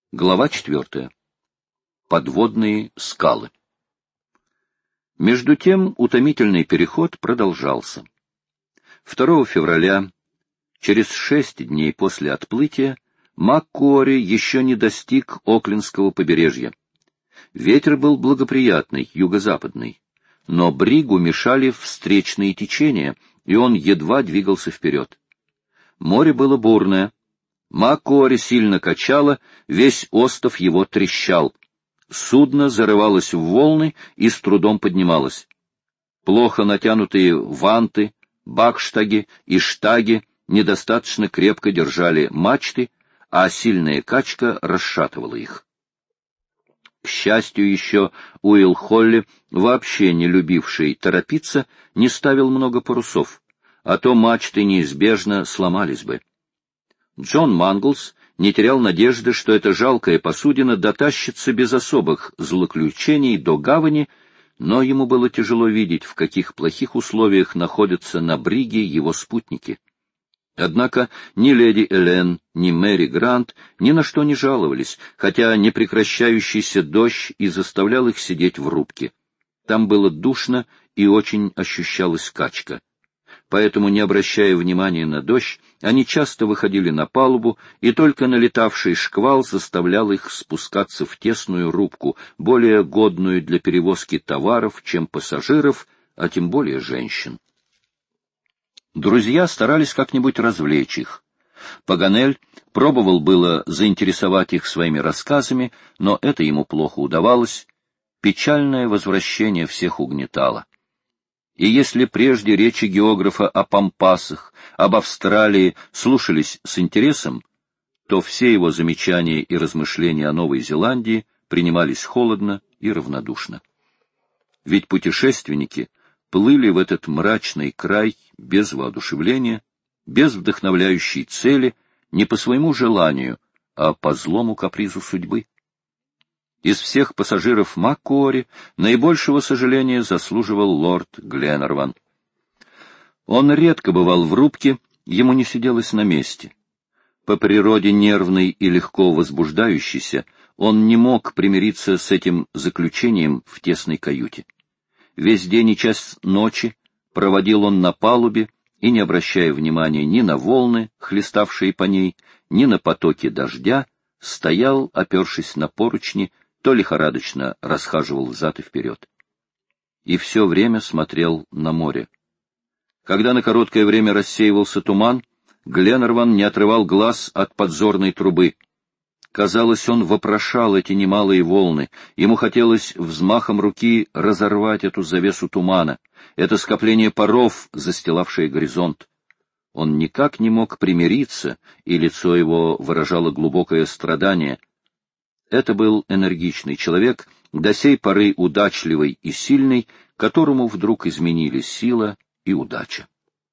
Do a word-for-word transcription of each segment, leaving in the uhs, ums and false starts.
Глава четвертая. Подводные скалы. Между тем утомительный переход продолжался. второго февраля, через шесть дней после отплытия, МакКуори еще не достиг Оклендского побережья. Ветер был благоприятный, юго-западный, но бригу мешали встречные течения, и он едва двигался вперед. Море было бурное. МакКуори сильно качало, весь остов его трещал. Судно зарывалось в волны и с трудом поднималось. Плохо натянутые ванты, бакштаги и штаги недостаточно крепко держали мачты, а сильная качка расшатывала их. К счастью, еще Уилл Холли, вообще не любивший торопиться, не ставил много парусов, а то мачты неизбежно сломались бы. Джон Манглс не терял надежды, что эта жалкая посудина дотащится без особых злоключений до гавани, но ему было тяжело видеть, в каких плохих условиях находятся на бриге его спутники. Однако ни леди Элен, ни Мэри Грант ни на что не жаловались, хотя непрекращающийся дождь и заставлял их сидеть в рубке. Там было душно и очень ощущалась качка. Поэтому, не обращая внимания на дождь, они часто выходили на палубу, и только налетавший шквал заставлял их спускаться в тесную рубку, более годную для перевозки товаров, чем пассажиров, а тем более женщин. Друзья старались как-нибудь развлечь их. Паганель пробовал было заинтересовать их своими рассказами, но это ему плохо удавалось. Печальное возвращение всех угнетало. И если прежде речи географа о пампасах, об Австралии слушались с интересом, то все его замечания и размышления о Новой Зеландии принимались холодно и равнодушно. Ведь путешественники плыли в этот мрачный край без воодушевления, без вдохновляющей цели, не по своему желанию, а по злому капризу судьбы. Из всех пассажиров МакКуори наибольшего сожаления заслуживал лорд Гленарван. Он редко бывал в рубке, ему не сиделось на месте. По природе нервный и легко возбуждающийся, он не мог примириться с этим заключением в тесной каюте. Весь день и час ночи проводил он на палубе и, не обращая внимания ни на волны, хлеставшие по ней, ни на потоки дождя, стоял, опершись на поручни, то лихорадочно расхаживал взад и вперед. И все время смотрел на море. Когда на короткое время рассеивался туман, Гленарван не отрывал глаз от подзорной трубы. Казалось, он вопрошал эти немалые волны, ему хотелось взмахом руки разорвать эту завесу тумана, это скопление паров, застилавшее горизонт. Он никак не мог примириться, и лицо его выражало глубокое страдание. Это был энергичный человек, до сей поры удачливый и сильный, которому вдруг изменили сила и удача.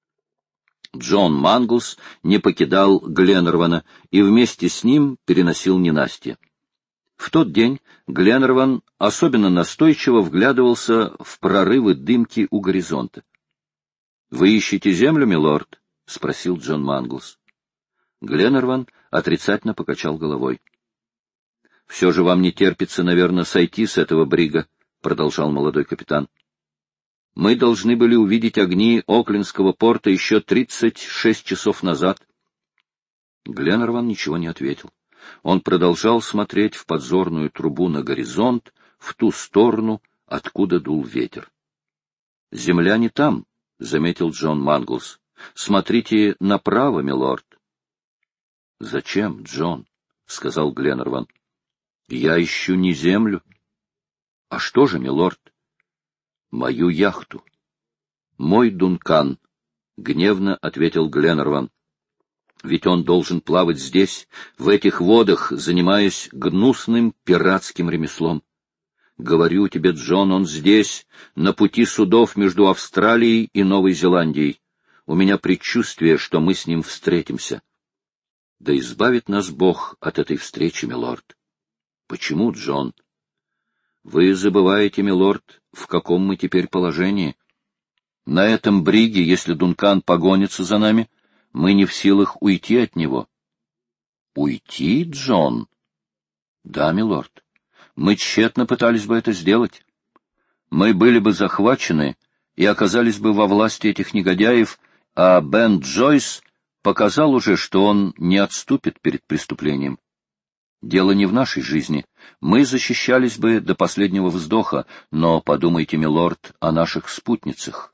Джон Манглс не покидал Гленарвана и вместе с ним переносил ненастье. В тот день Гленарван особенно настойчиво вглядывался в прорывы дымки у горизонта. — Вы ищете землю, милорд? — спросил Джон Манглс. Гленарван отрицательно покачал головой. — Все же вам не терпится, наверное, сойти с этого брига, — продолжал молодой капитан. — Мы должны были увидеть огни Оклендского порта еще тридцать шесть часов назад. Гленарван ничего не ответил. Он продолжал смотреть в подзорную трубу на горизонт, в ту сторону, откуда дул ветер. — Земля не там, — заметил Джон Манглс. — Смотрите направо, милорд. — Зачем, Джон? — сказал Гленарван. — Я ищу не землю. — А что же, милорд? — Мою яхту. — Мой Дункан, — гневно ответил Гленарван. — Ведь он должен плавать здесь, в этих водах, занимаясь гнусным пиратским ремеслом. Говорю тебе, Джон, он здесь, на пути судов между Австралией и Новой Зеландией. У меня предчувствие, что мы с ним встретимся. Да избавит нас Бог от этой встречи, милорд. Почему, Джон? Вы забываете, милорд, в каком мы теперь положении. На этом бриге, если Дункан погонится за нами, мы не в силах уйти от него. Уйти, Джон? Да, милорд. Мы тщетно пытались бы это сделать. Мы были бы захвачены и оказались бы во власти этих негодяев, а Бен Джойс показал уже, что он не отступит перед преступлением. Дело не в нашей жизни. Мы защищались бы до последнего вздоха, но подумайте, милорд, о наших спутницах.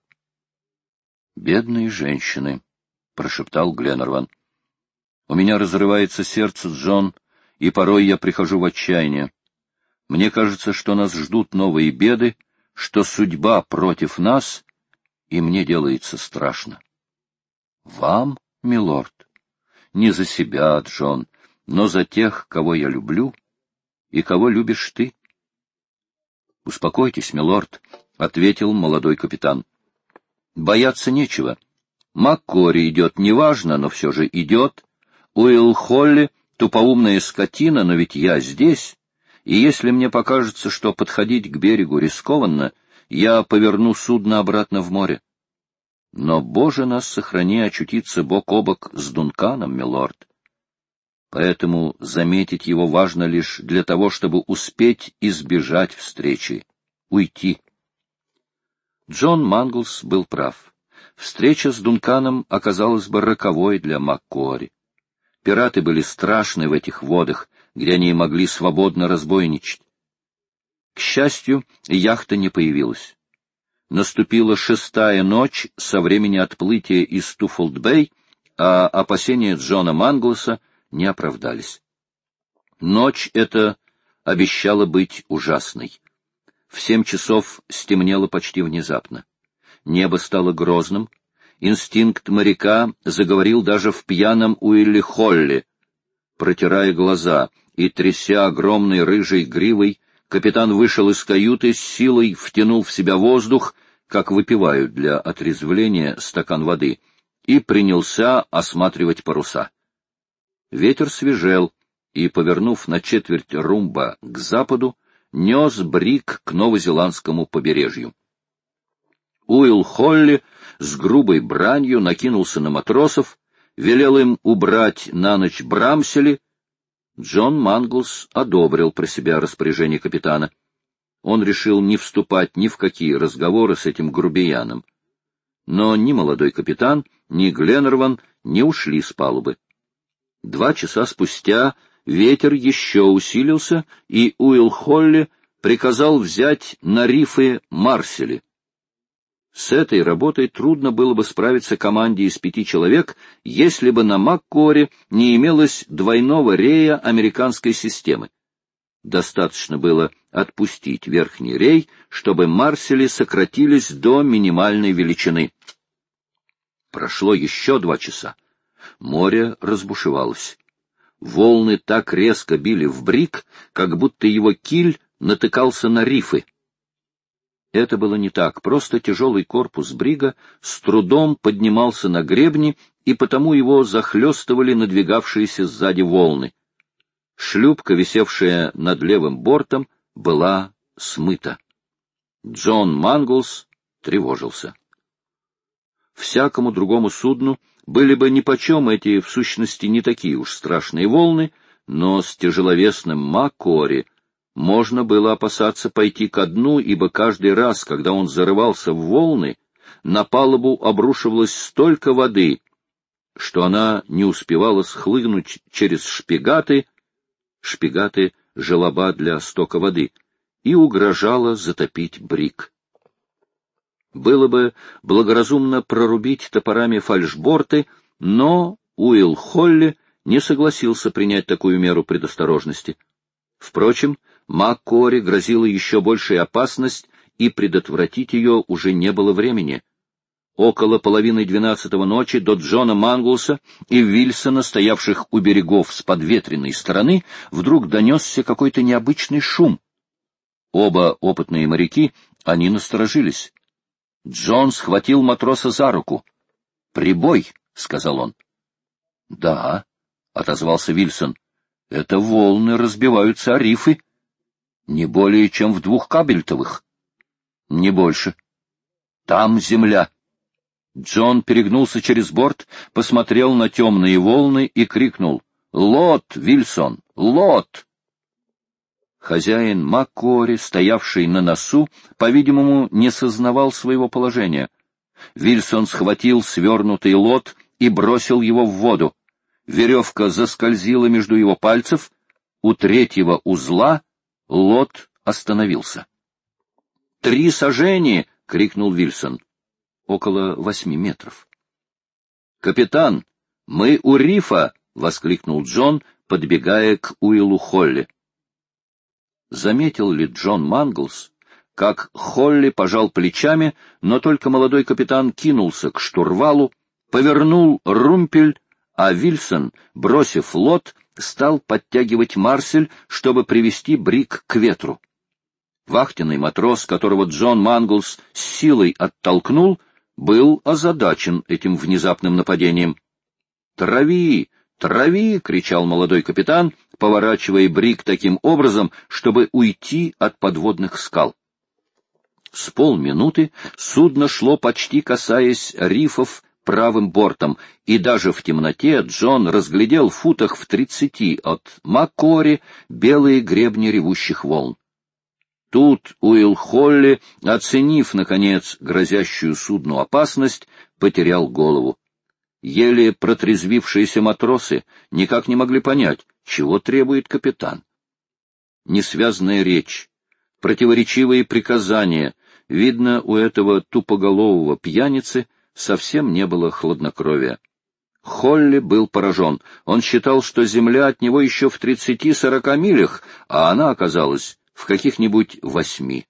— Бедные женщины, — прошептал Гленнерван. — У меня разрывается сердце, Джон, и порой я прихожу в отчаяние. Мне кажется, что нас ждут новые беды, что судьба против нас, и мне делается страшно. — Вам, милорд? Не за себя, Джон, но за тех, кого я люблю и кого любишь ты. — Успокойтесь, милорд, — ответил молодой капитан. — Бояться нечего. МакКори идет неважно, но все же идет. Уилл Холли — тупоумная скотина, но ведь я здесь, и если мне покажется, что подходить к берегу рискованно, я поверну судно обратно в море. Но, Боже, нас сохрани очутиться бок о бок с Дунканом, милорд. Поэтому заметить его важно лишь для того, чтобы успеть избежать встречи, уйти. Джон Манглс был прав. Встреча с Дунканом оказалась бы роковой для МакКори. Пираты были страшны в этих водах, где они могли свободно разбойничать. К счастью, яхта не появилась. Наступила шестая ночь со времени отплытия из Туффолд-Бэй, а опасения Джона Манглса не оправдались. Ночь эта обещала быть ужасной. В семь часов стемнело почти внезапно. Небо стало грозным. Инстинкт моряка заговорил даже в пьяном Уилле Холли. Протирая глаза и тряся огромной рыжей гривой, капитан вышел из каюты, с силой втянул в себя воздух, как выпивают для отрезвления стакан воды, и принялся осматривать паруса. Ветер свежел, и, повернув на четверть румба к западу, нес бриг к новозеландскому побережью. Уилл Холли с грубой бранью накинулся на матросов, велел им убрать на ночь брамсели. Джон Манглс одобрил про себя распоряжение капитана. Он решил не вступать ни в какие разговоры с этим грубияном. Но ни молодой капитан, ни Гленнерван не ушли с палубы. Два часа спустя ветер еще усилился, и Уилл Холли приказал взять на рифы Марсели. С этой работой трудно было бы справиться команде из пяти человек, если бы на МакКори не имелось двойного рея американской системы. Достаточно было отпустить верхний рей, чтобы Марсели сократились до минимальной величины. Прошло еще два часа. Море разбушевалось. Волны так резко били в бриг, как будто его киль натыкался на рифы. Это было не так, просто тяжелый корпус брига с трудом поднимался на гребни, и потому его захлестывали надвигавшиеся сзади волны. Шлюпка, висевшая над левым бортом, была смыта. Джон Манглс тревожился. Всякому другому судну были бы нипочем эти, в сущности, не такие уж страшные волны, но с тяжеловесным МакКори можно было опасаться пойти ко дну, ибо каждый раз, когда он зарывался в волны, на палубу обрушивалось столько воды, что она не успевала схлынуть через шпигаты, шпигаты — желоба для стока воды, и угрожала затопить бриг. Было бы благоразумно прорубить топорами фальшборты, но Уилл Холли не согласился принять такую меру предосторожности. Впрочем, МакКори грозила еще большая опасность, и предотвратить ее уже не было времени. Около половины двенадцатого ночи до Джона Манглса и Вильсона, стоявших у берегов с подветренной стороны, вдруг донесся какой-то необычный шум. Оба опытные моряки, они насторожились. Джон схватил матроса за руку. — Прибой, — сказал он. — Да, — отозвался Вильсон, — это волны разбиваются о рифы. Не более, чем в двух кабельтовых. Не больше. Там земля. Джон перегнулся через борт, посмотрел на темные волны и крикнул: — Лот, Вильсон, лот! Хозяин Маккори, стоявший на носу, по-видимому, не сознавал своего положения. Вильсон схватил свернутый лот и бросил его в воду. Веревка заскользила между его пальцев. У третьего узла лот остановился. — Три сажени! — крикнул Вильсон. — Около восьми метров. — Капитан, мы у рифа! — воскликнул Джон, подбегая к Уиллу Холли. Заметил ли Джон Манглс, как Холли пожал плечами, но только молодой капитан кинулся к штурвалу, повернул румпель, а Вильсон, бросив лот, стал подтягивать марсель, чтобы привести брик к ветру. Вахтенный матрос, которого Джон Манглс с силой оттолкнул, был озадачен этим внезапным нападением. «Трави! Трави!» — кричал молодой капитан, поворачивая брик таким образом, чтобы уйти от подводных скал. С полминуты судно шло, почти касаясь рифов, правым бортом, и даже в темноте Джон разглядел в футах в тридцати от Маккори белые гребни ревущих волн. Тут Уилл Холли, оценив, наконец, грозящую судну опасность, потерял голову. Еле протрезвившиеся матросы никак не могли понять, чего требует капитан. Несвязная речь, противоречивые приказания, видно, у этого тупоголового пьяницы совсем не было хладнокровия. Холли был поражен. Он считал, что земля от него еще в тридцати-сорока милях, а она оказалась в каких-нибудь восьми.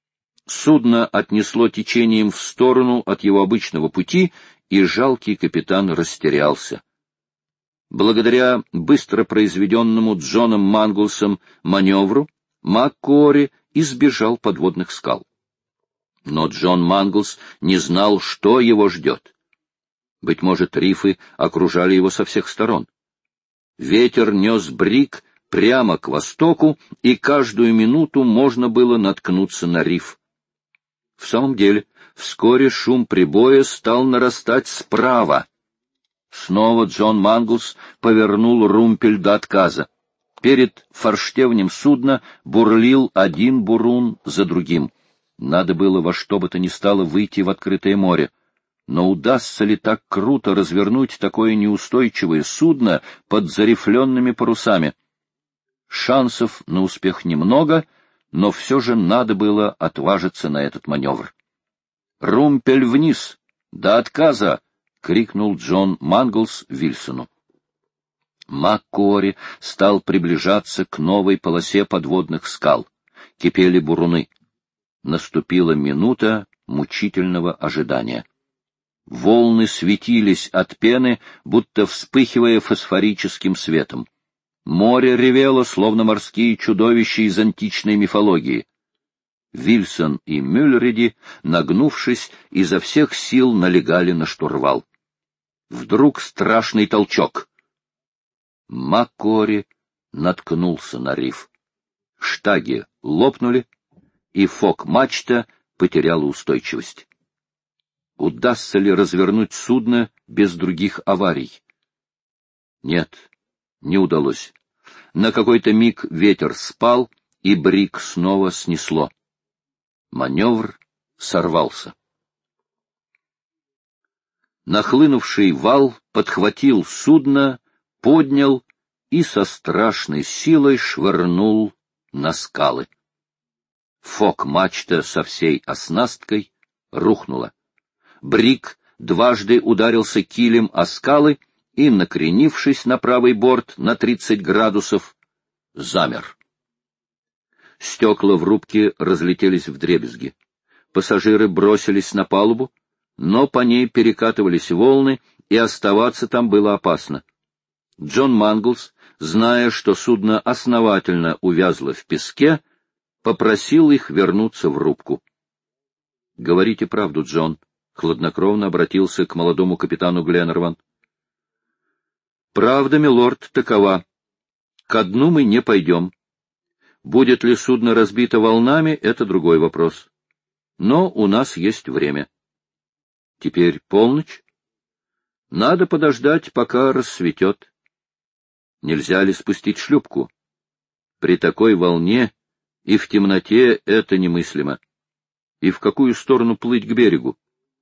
Судно отнесло течением в сторону от его обычного пути, и жалкий капитан растерялся. Благодаря быстро произведенному Джоном Манглсом маневру Маккори избежал подводных скал. Но Джон Манглс не знал, что его ждет. Быть может, рифы окружали его со всех сторон. Ветер нес брик прямо к востоку, и каждую минуту можно было наткнуться на риф. В самом деле, вскоре шум прибоя стал нарастать справа. Снова Джон Манглс повернул румпель до отказа. Перед форштевнем судна бурлил один бурун за другим. Надо было во что бы то ни стало выйти в открытое море. Но удастся ли так круто развернуть такое неустойчивое судно под зарифленными парусами? Шансов на успех немного, но все же надо было отважиться на этот маневр. «Румпель вниз! До отказа!» — крикнул Джон Манглс Вильсону. Маккори стал приближаться к новой полосе подводных скал. Кипели буруны. Наступила минута мучительного ожидания. Волны светились от пены, будто вспыхивая фосфорическим светом. Море ревело, словно морские чудовища из античной мифологии. Вильсон и Мюллериди, нагнувшись, изо всех сил налегали на штурвал. Вдруг страшный толчок. Маккори наткнулся на риф. Штаги лопнули, и фок-мачта потеряла устойчивость. Удастся ли развернуть судно без других аварий? Нет, не удалось. На какой-то миг ветер спал, и брик снова снесло. Маневр сорвался. Нахлынувший вал подхватил судно, поднял и со страшной силой швырнул на скалы. Фок-мачта со всей оснасткой рухнула. Брик дважды ударился килем о скалы и, накренившись на правый борт на тридцать градусов, замер. Стекла в рубке разлетелись вдребезги. Пассажиры бросились на палубу, но по ней перекатывались волны, и оставаться там было опасно. Джон Манглс, зная, что судно основательно увязло в песке, попросил их вернуться в рубку. — Говорите правду, Джон, — хладнокровно обратился к молодому капитану Гленнерван. — Правда, милорд, такова. Ко дну мы не пойдем. Будет ли судно разбито волнами, это другой вопрос. Но у нас есть время. Теперь полночь. Надо подождать, пока рассветет. Нельзя ли спустить шлюпку? При такой волне и в темноте это немыслимо. И в какую сторону плыть к берегу?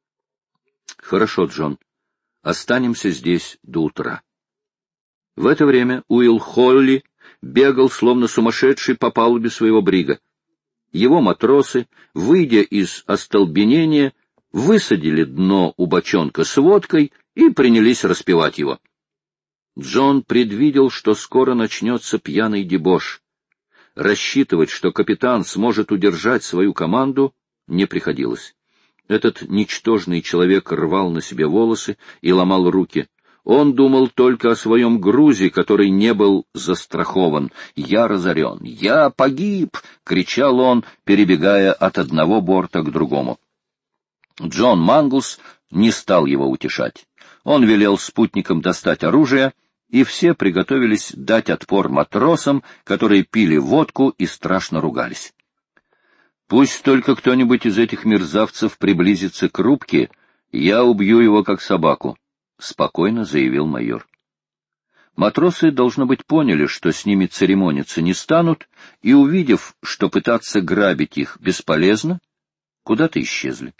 Хорошо, Джон, останемся здесь до утра. В это время Уилл Холли бегал, словно сумасшедший, по палубе своего брига. Его матросы, выйдя из остолбенения, высадили дно у бочонка с водкой и принялись распевать его. Джон предвидел, что скоро начнется пьяный дебош. Рассчитывать, что капитан сможет удержать свою команду, не приходилось. Этот ничтожный человек рвал на себе волосы и ломал руки. Он думал только о своем грузе, который не был застрахован. «Я разорен! Я погиб!» — кричал он, перебегая от одного борта к другому. Джон Манглс не стал его утешать. Он велел спутникам достать оружие, и все приготовились дать отпор матросам, которые пили водку и страшно ругались. «Пусть только кто-нибудь из этих мерзавцев приблизится к рубке, я убью его как собаку», — спокойно заявил майор. Матросы, должно быть, поняли, что с ними церемониться не станут, и, увидев, что пытаться грабить их бесполезно, куда-то исчезли.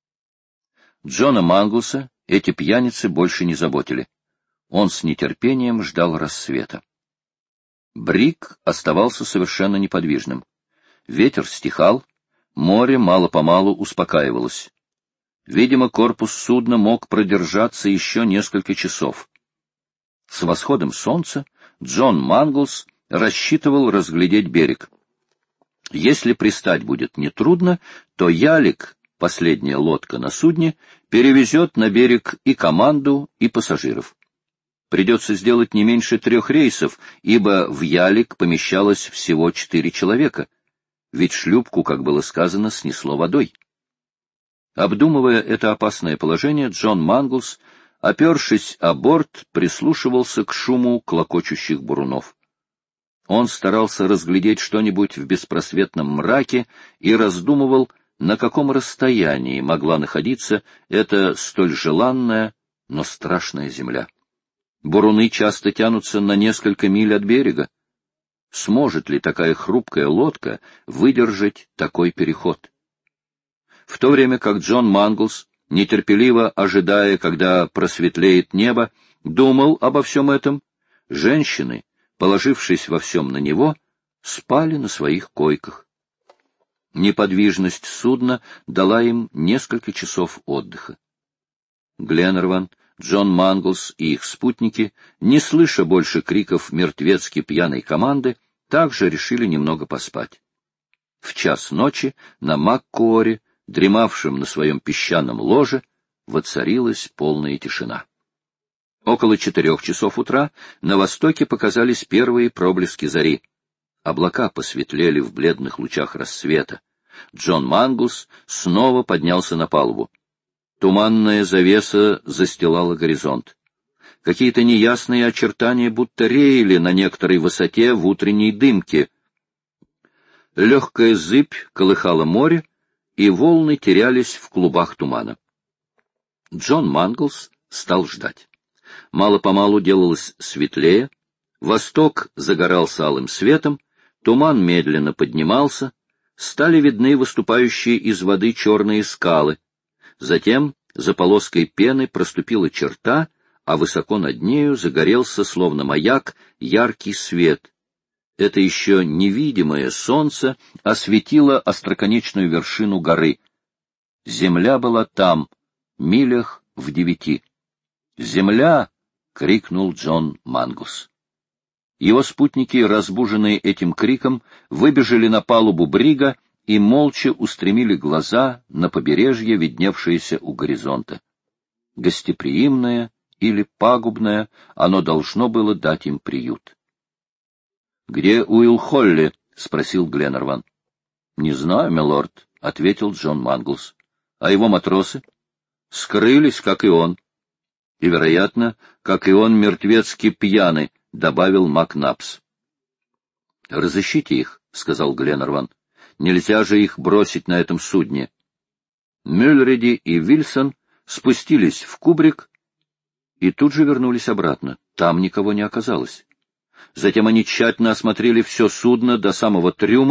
Джона Манглса эти пьяницы больше не заботили. Он с нетерпением ждал рассвета. Бриг оставался совершенно неподвижным. Ветер стихал, море мало-помалу успокаивалось. Видимо, корпус судна мог продержаться еще несколько часов. С восходом солнца Джон Манглс рассчитывал разглядеть берег. Если пристать будет нетрудно, то ялик, последняя лодка на судне, перевезет на берег и команду, и пассажиров. Придется сделать не меньше трех рейсов, ибо в ялик помещалось всего четыре человека, ведь шлюпку, как было сказано, снесло водой. Обдумывая это опасное положение, Джон Манглс, опершись о борт, прислушивался к шуму клокочущих бурунов. Он старался разглядеть что-нибудь в беспросветном мраке и раздумывал, на каком расстоянии могла находиться эта столь желанная, но страшная земля. Буруны часто тянутся на несколько миль от берега. Сможет ли такая хрупкая лодка выдержать такой переход? В то время как Джон Манглс, нетерпеливо ожидая, когда просветлеет небо, думал обо всем этом, женщины, положившись во всем на него, спали на своих койках. Неподвижность судна дала им несколько часов отдыха. Гленнерван, Джон Манглс и их спутники, не слыша больше криков мертвецки пьяной команды, также решили немного поспать. В час ночи на Маккуоре, дремавшем на своем песчаном ложе, воцарилась полная тишина. Около четырех часов утра на востоке показались первые проблески зари. Облака посветлели в бледных лучах рассвета. Джон Манглс снова поднялся на палубу. Туманная завеса застилала горизонт. Какие-то неясные очертания будто реяли на некоторой высоте в утренней дымке. Легкая зыбь колыхала море, и волны терялись в клубах тумана. Джон Манглс стал ждать. Мало-помалу делалось светлее, восток загорался алым светом, туман медленно поднимался, стали видны выступающие из воды черные скалы. Затем за полоской пены проступила черта, а высоко над нею загорелся, словно маяк, яркий свет. Это еще невидимое солнце осветило остроконечную вершину горы. Земля была там, милях в девяти. «Земля!» — крикнул Джон Манглс. Его спутники, разбуженные этим криком, выбежали на палубу брига и молча устремили глаза на побережье, видневшееся у горизонта. Гостеприимное или пагубное, оно должно было дать им приют. — Где Уилл Холли? — спросил Гленнерван. — Не знаю, милорд, — ответил Джон Манглс. — А его матросы? — Скрылись, как и он. — И, вероятно, как и он, мертвецки пьяны, — добавил Макнапс. — Разыщите их, — сказал Гленнерван. — Нельзя же их бросить на этом судне. Мюллериди и Вильсон спустились в кубрик и тут же вернулись обратно. Там никого не оказалось. Затем они тщательно осмотрели все судно до самого трюма,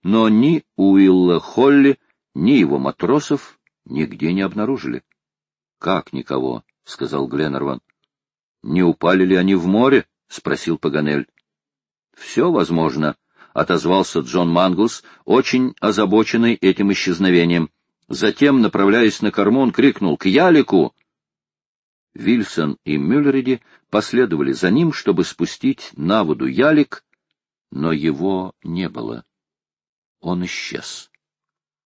но ни Уилла Холли, ни его матросов нигде не обнаружили. — Как никого? — сказал Гленнерван. — Не упали ли они в море? — спросил Паганель. — Все возможно, — отозвался Джон Манглс, очень озабоченный этим исчезновением. Затем, направляясь на корму, он крикнул: «К ялику!» Вильсон и Мюллериди последовали за ним, чтобы спустить на воду ялик, но его не было. Он исчез.